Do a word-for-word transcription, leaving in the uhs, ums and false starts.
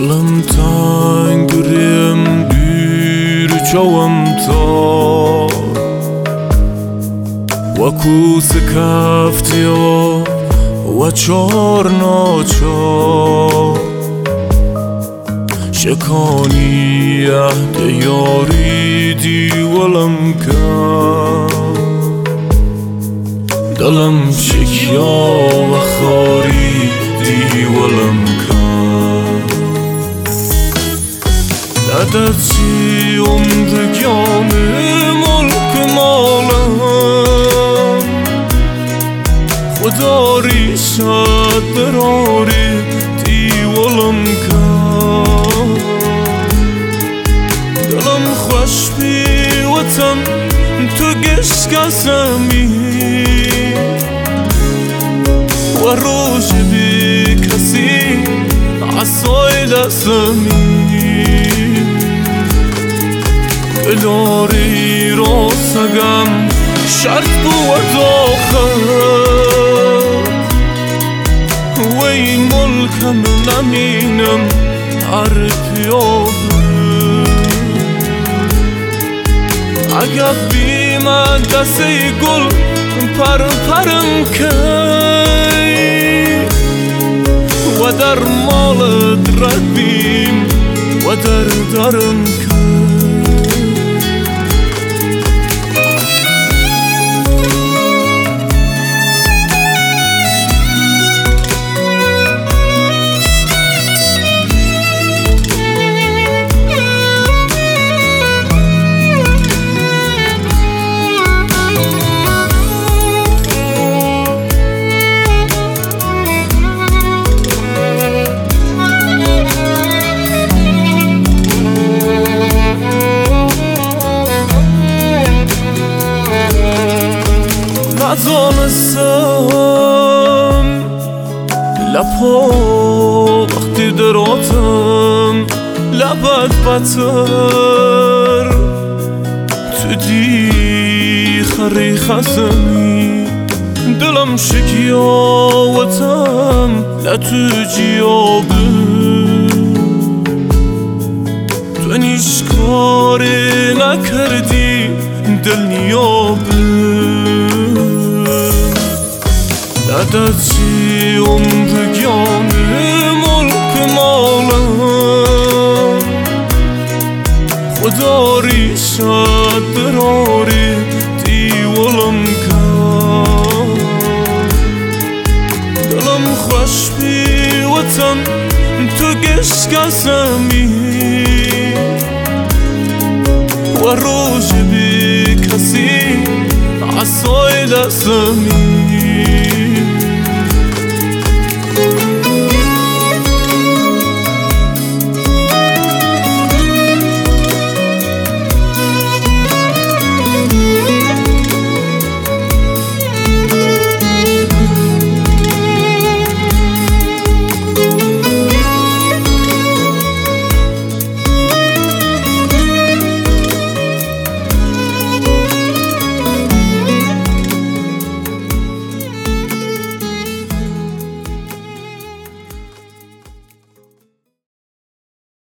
دلم تنگ ریم دیر چوم تا وکو سکفتیا و چار ناچار شکانی عهد یاری دیولم کن دلم شکیا و خاری دیولم کن ندر چی عمر گیانه ملک مالم خدا ریشت براری دیولم کن دلم خوش بی وطن تو گشکسمی و روش بی کسی عصای دستمی دلاری را سگم شرط بود آخر و این ملکم نمینم هر پیابه اگر بی من دسته گل پر پرم کی و در مالت ردیم و در درم کی ندانستم لپا وقتی دراتم لبت بتر تو دی خری خسمی دلم شکیا وطم لتو جیابه تو نیش کاری نکردی دل نیابه ندر چی عمر گیانه ملک مالم خدا ریشت براری دیولم کن دلم خوش بی وطن تو گشکسمی و روش بی کسی عصای دستمی